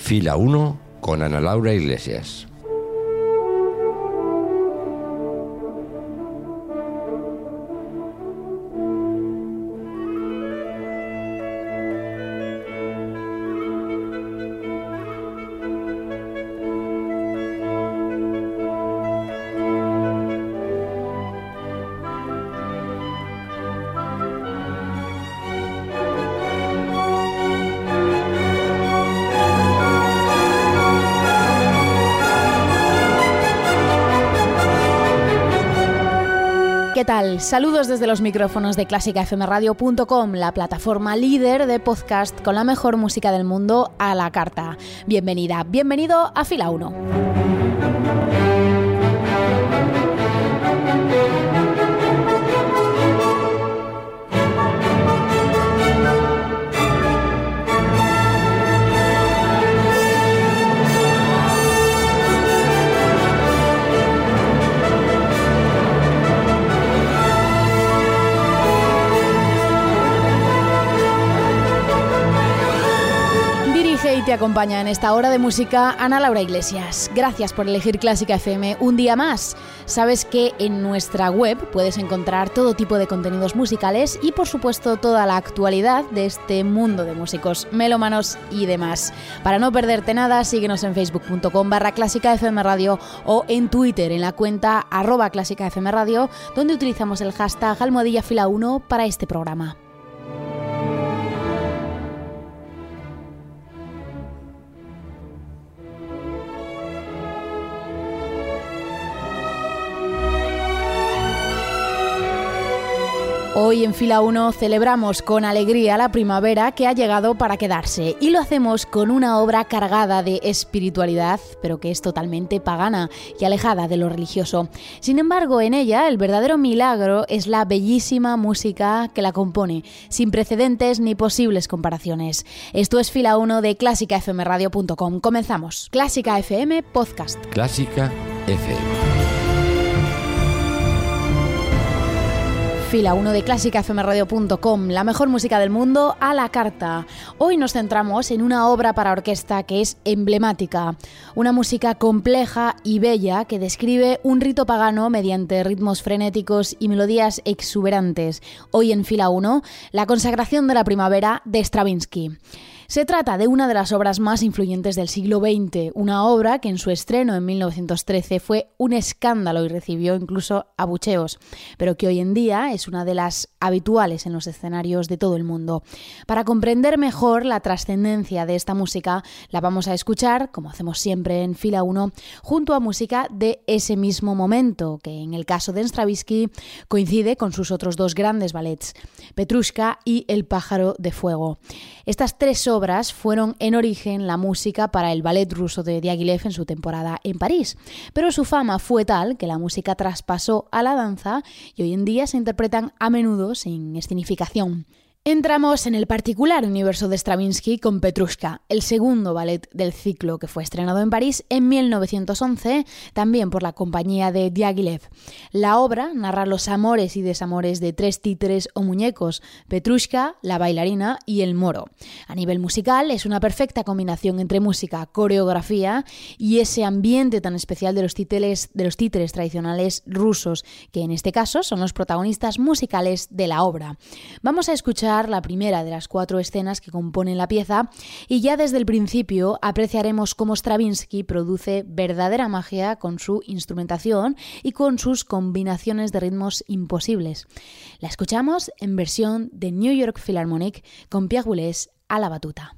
Fila 1 con Ana Laura Iglesias. ¿Qué tal? Saludos desde los micrófonos de clásicafmradio.com, la plataforma líder de podcast con la mejor música del mundo a la carta. Bienvenida, bienvenido a Fila 1. Y te acompaña en esta hora de música Ana Laura Iglesias. Gracias por elegir Clásica FM un día más. Sabes que en nuestra web puedes encontrar todo tipo de contenidos musicales y por supuesto toda la actualidad de este mundo de músicos, melómanos y demás. Para no perderte nada, síguenos en facebook.com/clásicafmradio o en Twitter en la cuenta @clásicafmradio, donde utilizamos el hashtag #Fila1 para este programa. Hoy en Fila 1 celebramos con alegría la primavera que ha llegado para quedarse y lo hacemos con una obra cargada de espiritualidad, pero que es totalmente pagana y alejada de lo religioso. Sin embargo, en ella el verdadero milagro es la bellísima música que la compone, sin precedentes ni posibles comparaciones. Esto es Fila 1 de clásicafmradio.com. Comenzamos. Clásica FM Podcast. Clásica FM. Fila 1 de clásicafmradio.com, la mejor música del mundo a la carta. Hoy nos centramos en una obra para orquesta que es emblemática, una música compleja y bella que describe un rito pagano mediante ritmos frenéticos y melodías exuberantes. Hoy en Fila 1, la consagración de la primavera de Stravinsky. Se trata de una de las obras más influyentes del siglo XX, una obra que en su estreno en 1913 fue un escándalo y recibió incluso abucheos, pero que hoy en día es una de las habituales en los escenarios de todo el mundo. Para comprender mejor la trascendencia de esta música, la vamos a escuchar, como hacemos siempre en Fila 1, junto a música de ese mismo momento, que en el caso de Stravinsky coincide con sus otros dos grandes ballets, Petrushka y El pájaro de fuego. Estas tres obras fueron en origen la música para el ballet ruso de Diaghilev en su temporada en París, pero su fama fue tal que la música traspasó a la danza y hoy en día se interpretan a menudo sin escenificación. Entramos en el particular universo de Stravinsky con Petrushka, el segundo ballet del ciclo que fue estrenado en París en 1911, también por la compañía de Diaghilev. La obra narra los amores y desamores de tres títeres o muñecos, Petrushka, la bailarina y el moro. A nivel musical es una perfecta combinación entre música, coreografía y ese ambiente tan especial de los títeres tradicionales rusos, que en este caso son los protagonistas musicales de la obra. Vamos a escuchar la primera de las 4 escenas que componen la pieza y ya desde el principio apreciaremos cómo Stravinsky produce verdadera magia con su instrumentación y con sus combinaciones de ritmos imposibles. La escuchamos en versión de New York Philharmonic con Pierre Boulez a la batuta.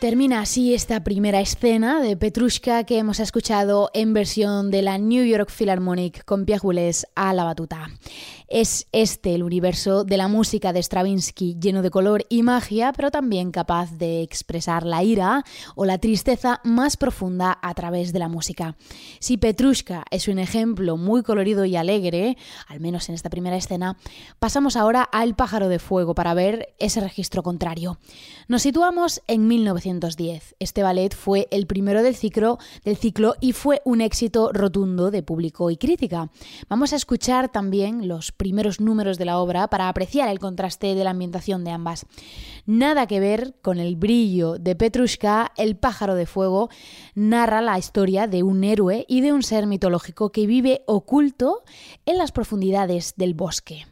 Termina así esta primera escena de Petrushka que hemos escuchado en versión de la New York Philharmonic con Pierre Boulez a la batuta. Es este el universo de la música de Stravinsky, lleno de color y magia, pero también capaz de expresar la ira o la tristeza más profunda a través de la música. Si Petrushka es un ejemplo muy colorido y alegre, al menos en esta primera escena, pasamos ahora al Pájaro de Fuego para ver ese registro contrario. Nos situamos en 1910. Este ballet fue el primero del ciclo y fue un éxito rotundo de público y crítica. Vamos a escuchar también los primeros números de la obra para apreciar el contraste de la ambientación de ambas. Nada que ver con el brillo de Petrushka, El Pájaro de Fuego narra la historia de un héroe y de un ser mitológico que vive oculto en las profundidades del bosque.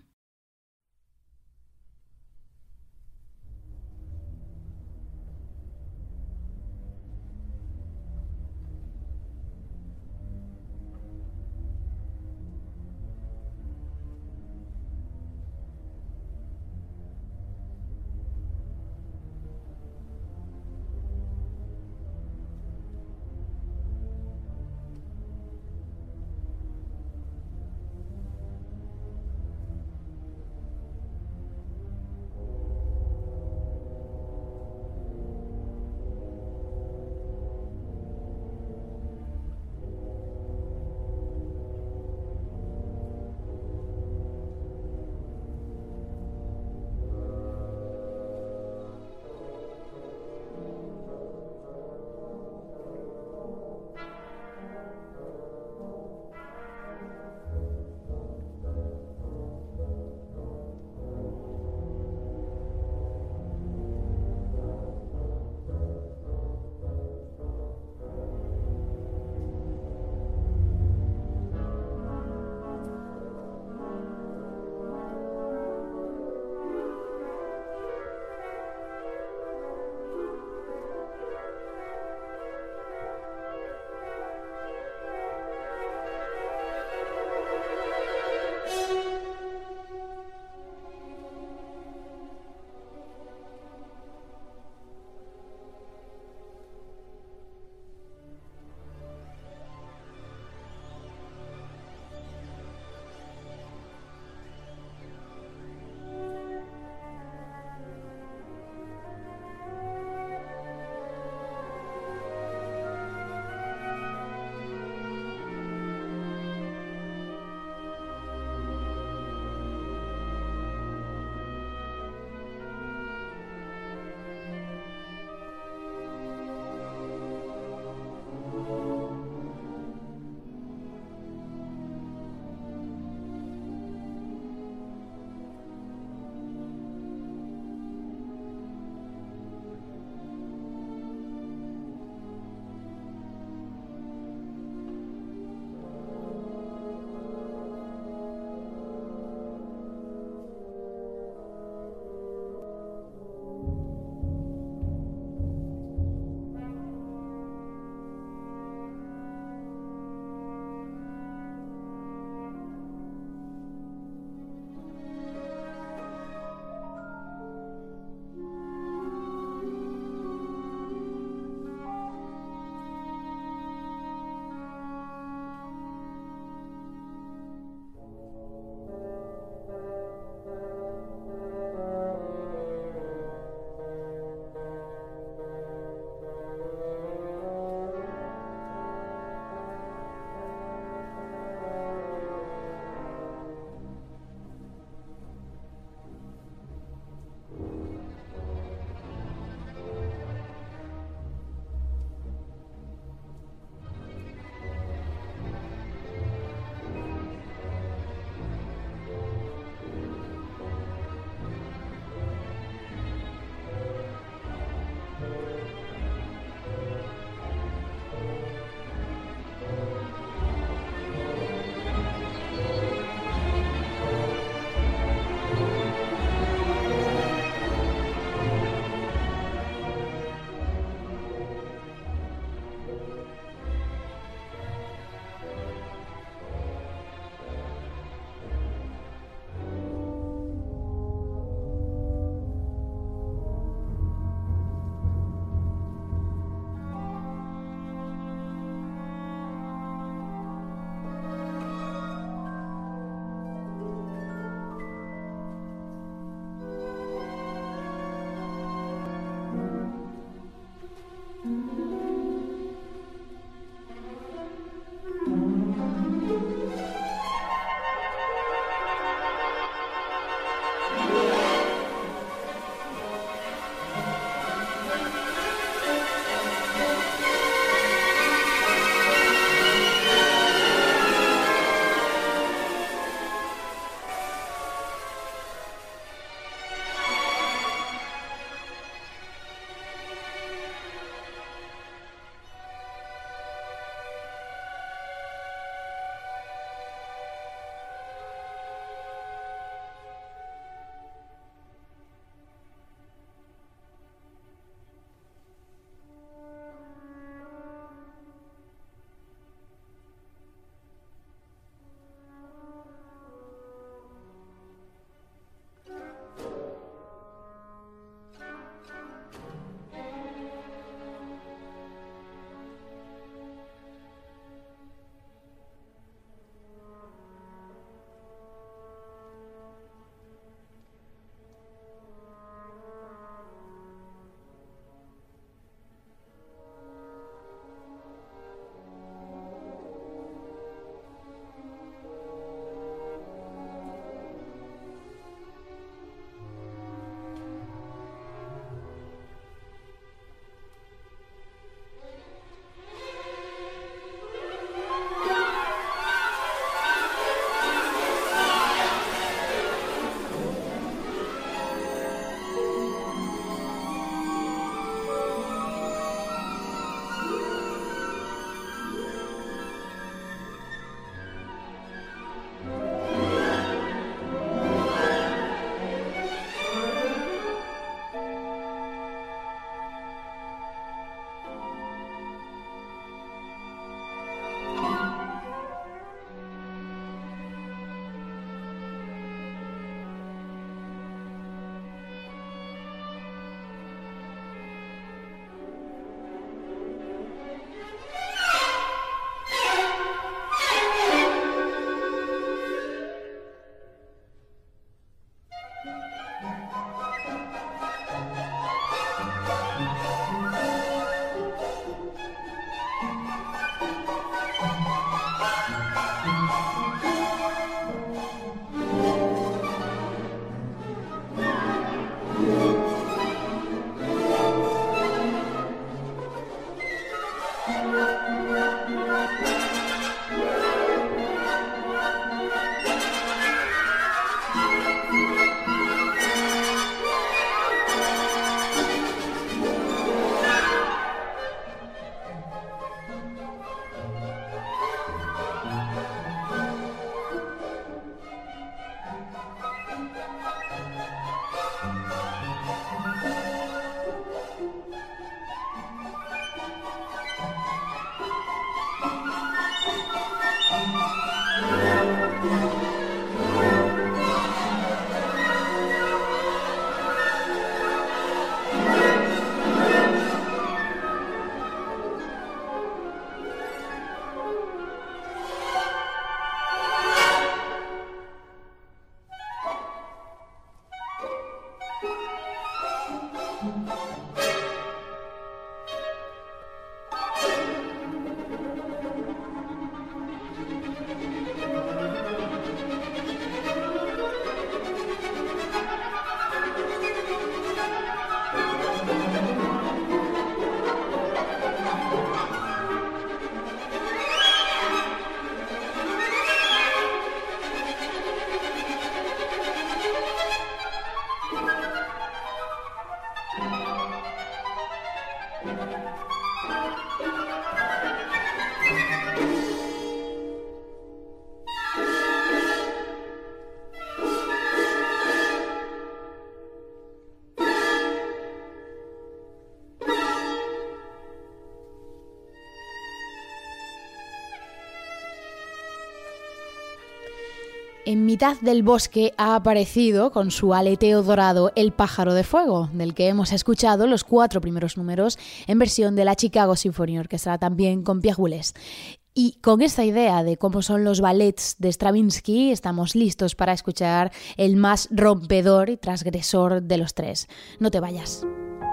En mitad del bosque ha aparecido, con su aleteo dorado, el pájaro de fuego, del que hemos escuchado los 4 primeros números en versión de la Chicago Symphony Orchestra, también con Pierre Boulez. Y con esta idea de cómo son los ballets de Stravinsky, estamos listos para escuchar el más rompedor y transgresor de los 3. No te vayas.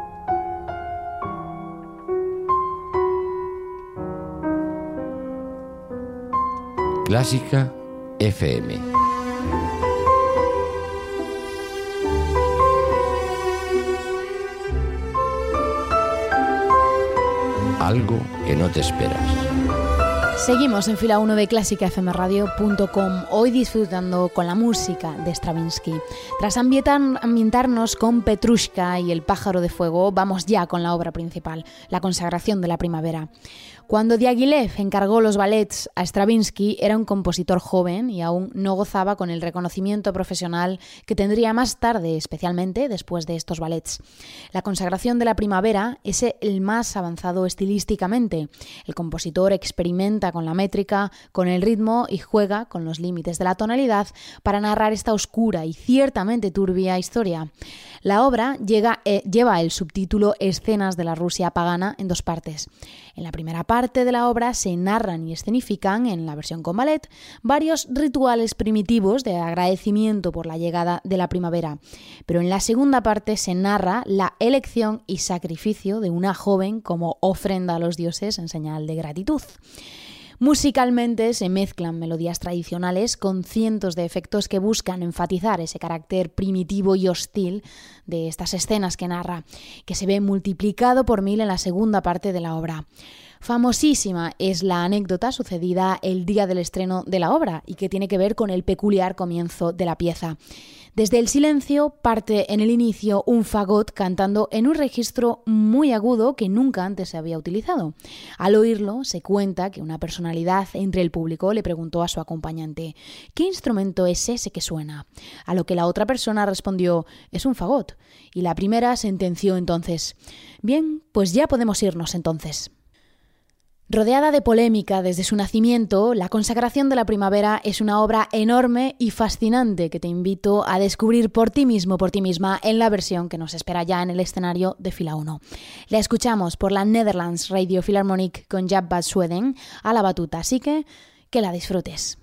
Clásica FM. Algo que no te esperas. Seguimos en fila 1 de clásicafmradio.com, hoy disfrutando con la música de Stravinsky. Tras ambientarnos con Petrushka y el pájaro de fuego, vamos ya con la obra principal, La consagración de la primavera. Cuando Diaghilev encargó los ballets a Stravinsky, era un compositor joven y aún no gozaba con el reconocimiento profesional que tendría más tarde, especialmente después de estos ballets. La consagración de la primavera es el más avanzado estilísticamente. El compositor experimenta con la métrica, con el ritmo y juega con los límites de la tonalidad para narrar esta oscura y ciertamente turbia historia. La obra lleva el subtítulo Escenas de la Rusia pagana en 2 partes. En la primera parte de la obra se narran y escenifican, en la versión con ballet, varios rituales primitivos de agradecimiento por la llegada de la primavera. Pero en la segunda parte se narra la elección y sacrificio de una joven como ofrenda a los dioses en señal de gratitud. Musicalmente se mezclan melodías tradicionales con cientos de efectos que buscan enfatizar ese carácter primitivo y hostil de estas escenas que narra, que se ve multiplicado por 1000 en la segunda parte de la obra. Famosísima es la anécdota sucedida el día del estreno de la obra y que tiene que ver con el peculiar comienzo de la pieza. Desde el silencio parte en el inicio un fagot cantando en un registro muy agudo que nunca antes se había utilizado. Al oírlo, se cuenta que una personalidad entre el público le preguntó a su acompañante: ¿qué instrumento es ese que suena? A lo que la otra persona respondió: es un fagot. Y la primera sentenció entonces: bien, pues ya podemos irnos entonces. Rodeada de polémica desde su nacimiento, La consagración de la primavera es una obra enorme y fascinante que te invito a descubrir por ti mismo, por ti misma, en la versión que nos espera ya en el escenario de fila 1. La escuchamos por la Netherlands Radio Philharmonic con Jaap van Zweden a la batuta, así que la disfrutes.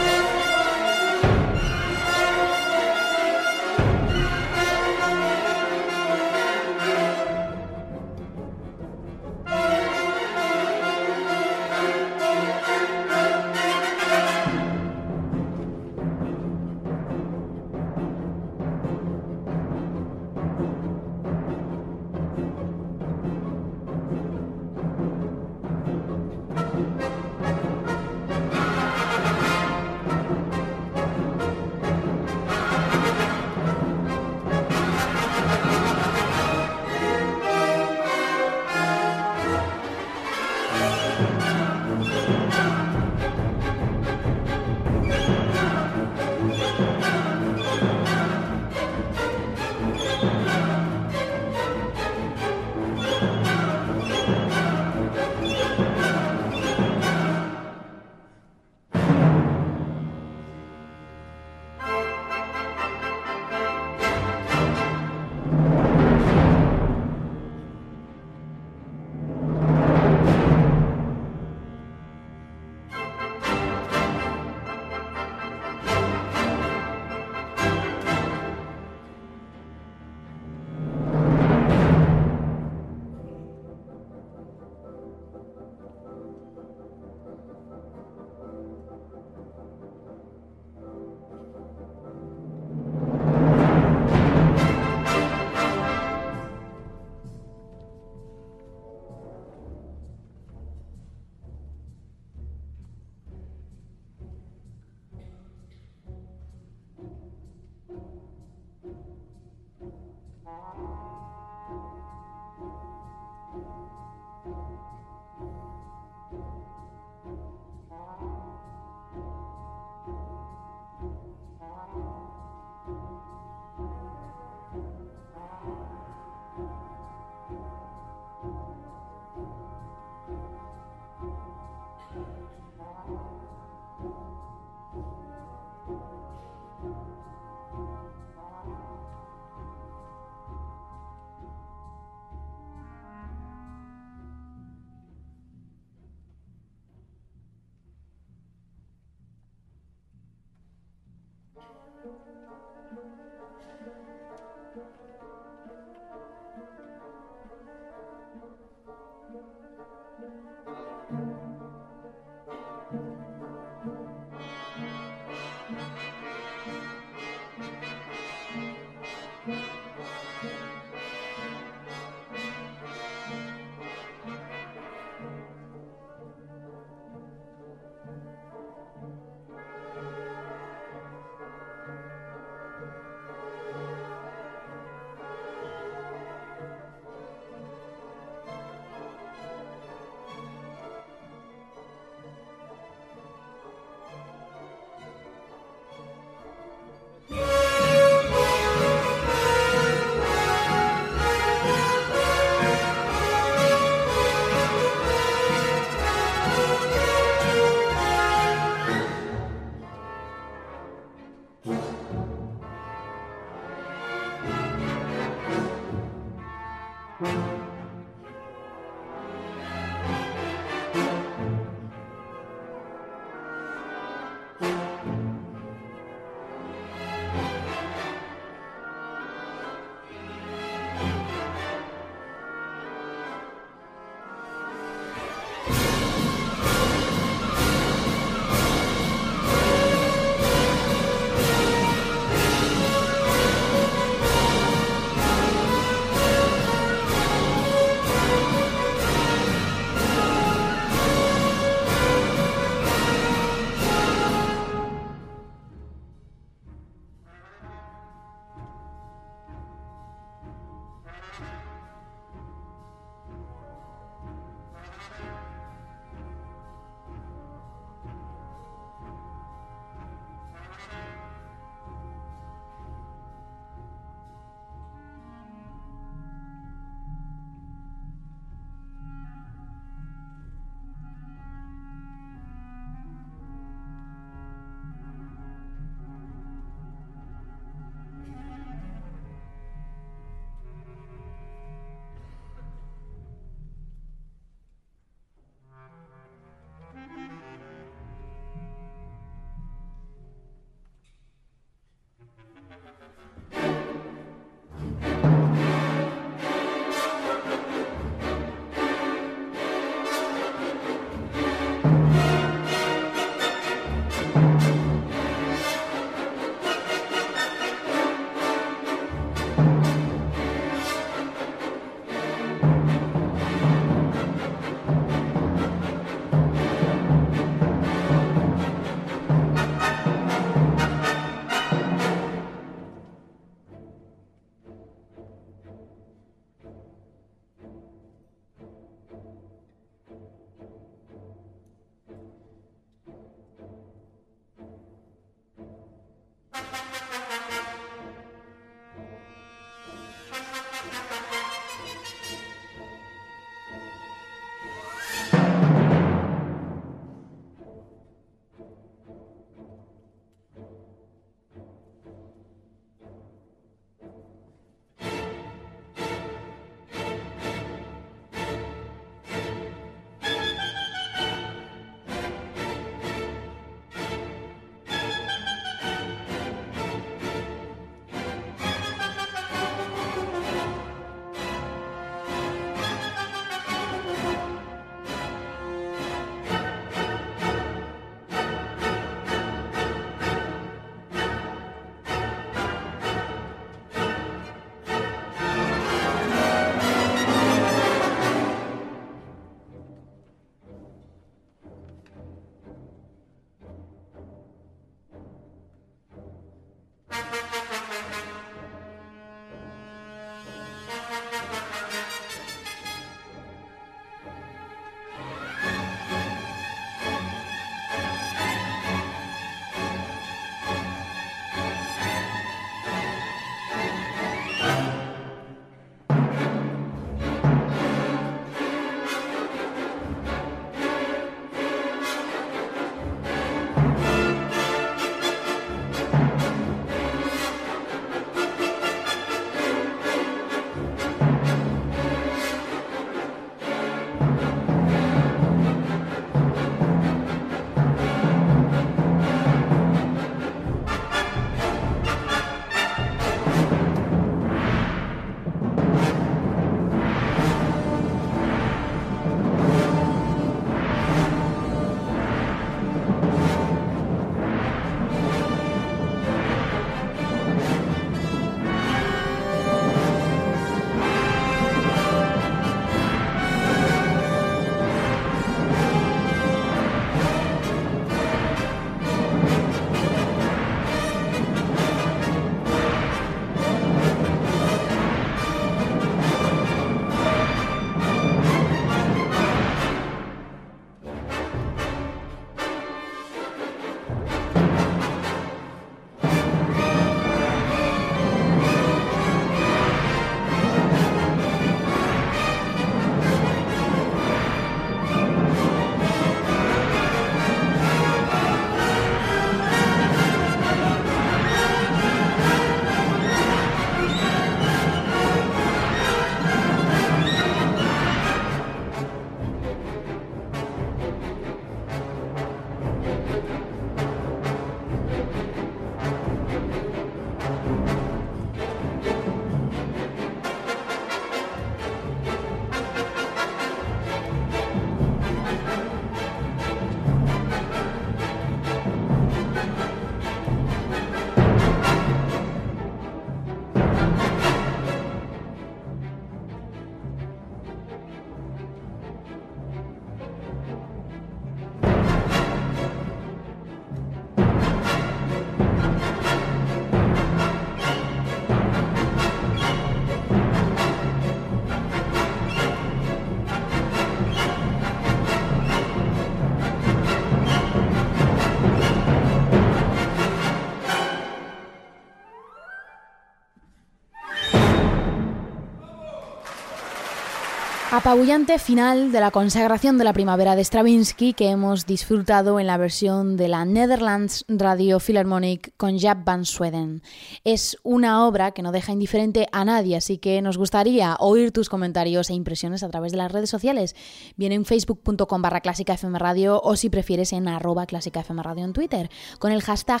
Apabullante final de la consagración de la primavera de Stravinsky que hemos disfrutado en la versión de la Netherlands Radio Philharmonic con Jaap van Zweden. Es una obra que no deja indiferente a nadie, así que nos gustaría oír tus comentarios e impresiones a través de las redes sociales, bien en facebook.com/clásicafmradio o si prefieres en @clásicafmradio en Twitter, con el hashtag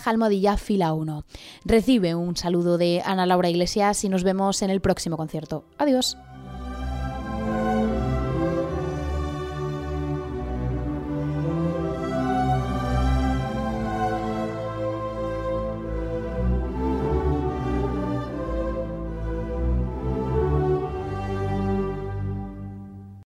#Fila1. Recibe un saludo de Ana Laura Iglesias y nos vemos en el próximo concierto. Adiós.